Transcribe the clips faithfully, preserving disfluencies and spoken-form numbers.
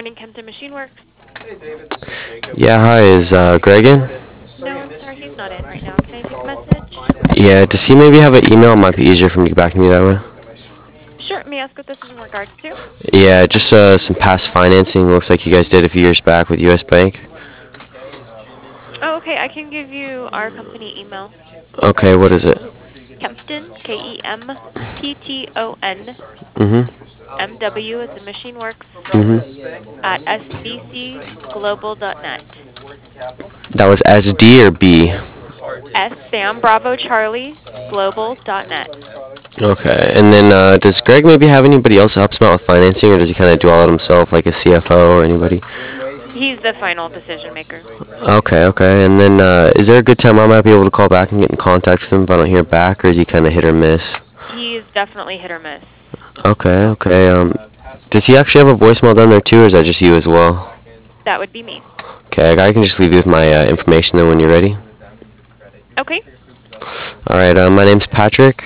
morning, Kempton Machine Works. Yeah, hi, is uh, Greg in? No, I'm sorry, he's not in right now. Can I take a message? Yeah, does he maybe have an email? It might be easier for him to get back to me that way. Sure. May I ask what this is in regards to? Yeah, just uh, some past financing. Looks like you guys did a few years back with U S. Bank. Oh, okay. I can give you our company email. Okay, what is it? Kempton, K E M P T O N, Mm-hmm. M W is in Machine Works, Mm-hmm. at s b c global dot net. That was S D or B? S Sam Bravo Charlie global dot net. Okay, and then uh, does Greg maybe have anybody else that helps him out with financing, or does he kind of do all of it himself, like a C F O or anybody? He's the final decision maker. Okay, okay, and then uh, is there a good time I might be able to call back and get in contact with him if I don't hear back, or is he kind of hit or miss? He is definitely hit or miss. Okay, okay. Um, does he actually have a voicemail down there too, or is that just you as well? That would be me. Okay, I can just leave you with my uh, information then when you're ready. Okay. All right, uh, my name's Patrick,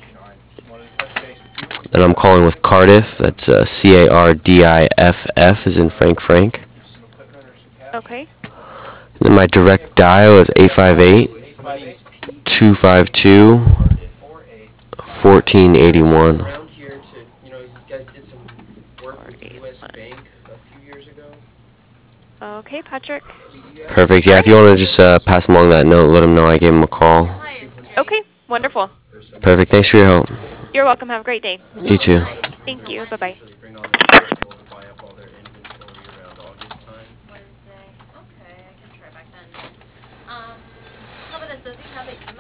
and I'm calling with Cardiff. That's uh, C A R D I F F, as in Frank Frank. Okay. And then my direct dial is eight five eight, two five two, one four eight one. four eight one. Okay, Patrick. Perfect. All Yeah, if right. you want to just uh, pass along that note, let him know I gave him a call. Okay. Wonderful. Perfect. Thanks for your help. You're welcome. Have a great day. You too. Thank you. Bye-bye. Wednesday. Okay, I can try back then. Um, how about this? Does he have an email?